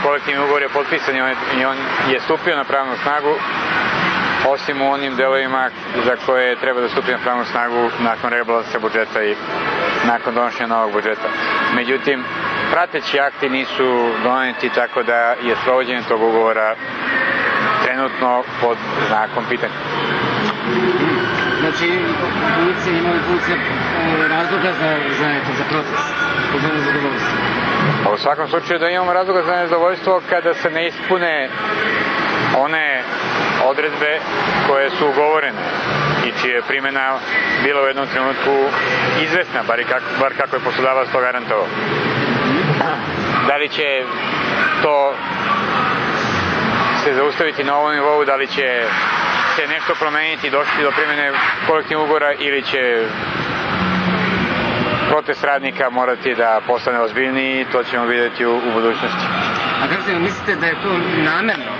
kolektivni ugovor je potpisan i on je stupio na pravnu snagu, osim u onim delovima za koje treba da stupi na pravnu snagu nakon rebalansa budžeta i nakon donošenja novog budžeta. Međutim, prateći akti nisu doneti, tako da je sprovođenje tog ugovora trenutno pod znakom pitanja. Znači, policija ima razloga za proces, za nezadovoljstvo? U svakom slučaju da imamo razloga za nezadovoljstvo kada se ne ispune one odredbe koje su ugovorene i čija je primjena bila u jednom trenutku izvesna, bar kako je poslodavac to garantovao. Da li će to se zaustaviti na ovom nivou, da li će se nešto promeniti i došli do primjene kolektivnog ugovora ili će protest radnika morati da postane ozbiljniji, to ćemo vidjeti u budućnosti. A kako se mislite da je to namerno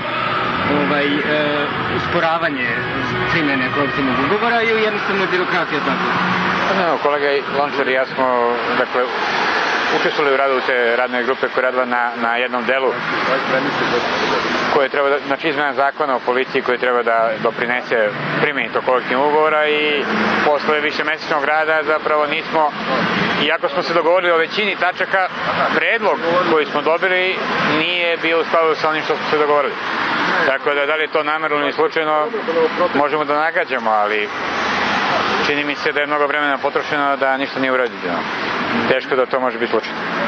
usporavanje primjene kolektivnog ugovora ili jednostavno birokratija tako? Kolega Lončar i ja smo učestvovali u radu te radne grupe koja je radila na jednom delu koje treba da, znači izmena zakona o policiji koji treba da doprinese primjeni tog kolektivnog ugovora i posle višemesečnog rada zapravo nismo, iako smo se dogovorili o većini tačaka, predlog koji smo dobili nije bio u skladu sa onim što smo se dogovorili. Tako da li je to namerno ili slučajno možemo da nagađamo, ali čini mi se da je mnogo vremena potrošeno da ništa nije urađeno. Teško da to može biti slučajno.